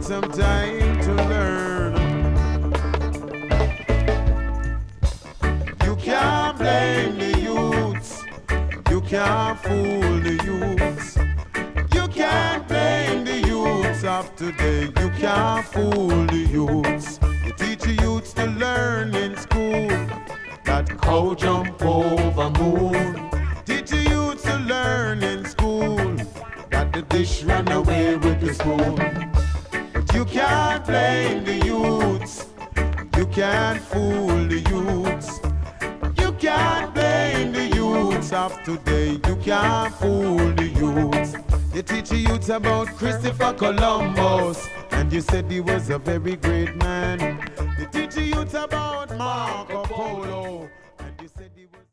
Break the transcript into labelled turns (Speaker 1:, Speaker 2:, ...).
Speaker 1: some time to learn. You can't blame the youths. You can't fool the youths. You can't blame the youths of today. You can't fool the youths. You teach the youths to learn in school that cow jump over moon. Teach the youths to learn in school that the dish ran away with the spoon. But you can't blame the youths. You can't fool the youths. You can't blame the youths of today. You can't fool the youths. You teach the youths about Christopher Columbus, and you said he was a very great man. You teach the youths about Marco Polo, and you said he was